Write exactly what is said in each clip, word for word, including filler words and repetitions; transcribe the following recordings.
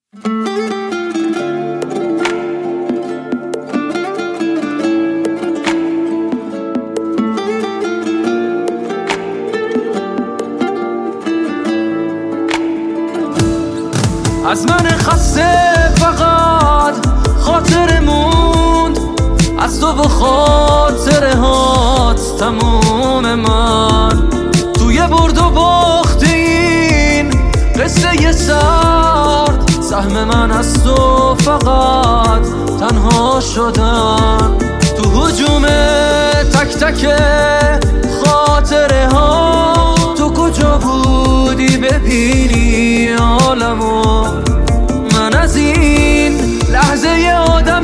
از من خسته فقط خاطر موند، از تو و خاطره هات تموم من. توی برد و باخت این قصه سرد، سهم من از تو فقط تنها شدن. تو هجوم تک تک خاطره ها، تو کجا بودی ببینی عالمو؟ من از این لحظه ی آدم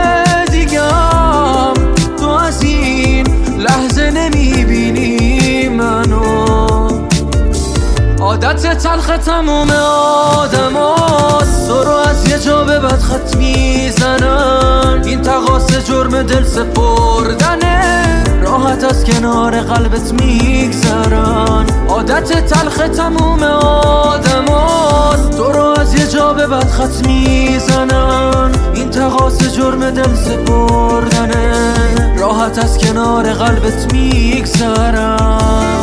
دیگم، تو از این لحظه نمیبینی منو. عادت تلخ تموم آدم هاست، تو رو از یه جا به بد خط میزنن. این تقاص جرم دل سپردنه، راحت از کنار قلبت میگذرن. عادت تلخ تموم آدم هاست، تو رو از یه جا به بد خط میزنن. این تقاص جرم دل سپردنه، راحت از کنار قلبت میگذرن.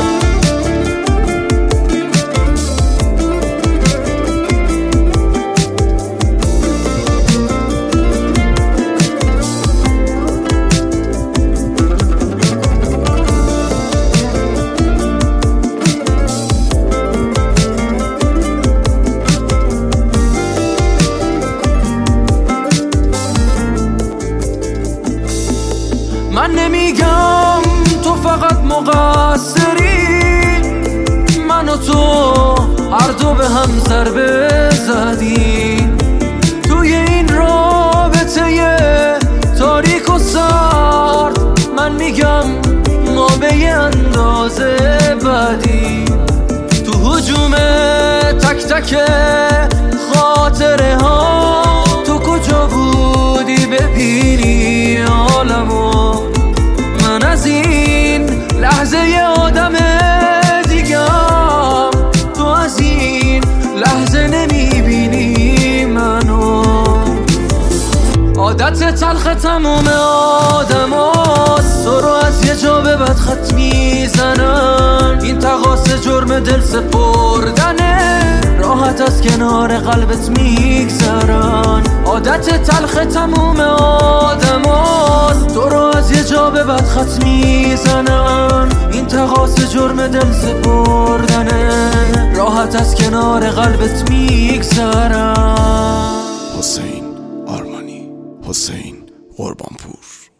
من نمیگم تو فقط مقصری، من و تو هر دو به هم ضربه زدیم. توی این رابطه تاریک و سرد، من میگم ما به یه اندازه بدی. تو هجوم تک تک خاطره ها، تو کجا بودی ببینی عالمو؟ من از این لحظه ی آدم دیگم، تو از این لحظه نمیبینی منو. عادت تلخ تموم آدم هاست، تو رو از یه جا به بد خط میزنن. این تقاص جرم دل سپردنه، راحت از کنار قلبت میگذرن. عادت تلخ تموم آدم هاست، تو رو از یه جا به بد خط میزنن. این تقاص جرم دل سپردنه، راحت از کنار قلبت میگذرن. حسین آرمانی، حسین قربانپور.